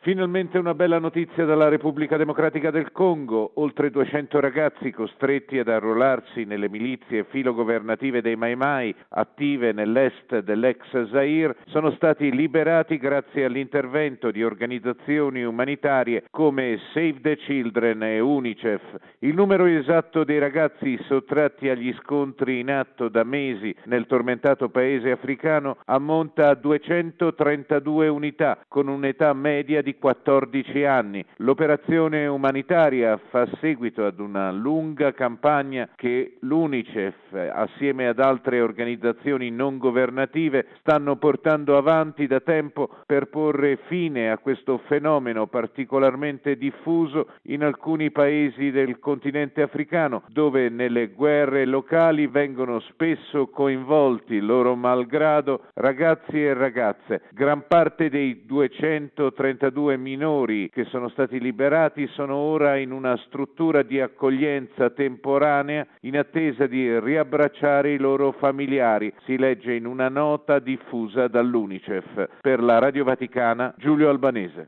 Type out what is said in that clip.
Finalmente una bella notizia dalla Repubblica Democratica del Congo. Oltre 200 ragazzi costretti ad arruolarsi nelle milizie filogovernative dei Mai Mai, attive nell'est dell'ex Zaire, sono stati liberati grazie all'intervento di organizzazioni umanitarie come Save the Children e UNICEF. Il numero esatto dei ragazzi sottratti agli scontri in atto da mesi nel tormentato paese africano ammonta a 232 unità, con un'età media di 14 anni. L'operazione umanitaria fa seguito ad una lunga campagna che l'UNICEF, assieme ad altre organizzazioni non governative, stanno portando avanti da tempo per porre fine a questo fenomeno particolarmente diffuso in alcuni paesi del continente africano, dove nelle guerre locali vengono spesso coinvolti, loro malgrado, ragazzi e ragazze. Gran parte dei 232 minori che sono stati liberati sono ora in una struttura di accoglienza temporanea in attesa di riabbracciare i loro familiari, si legge in una nota diffusa dall'UNICEF. Per la Radio Vaticana, Giulio Albanese.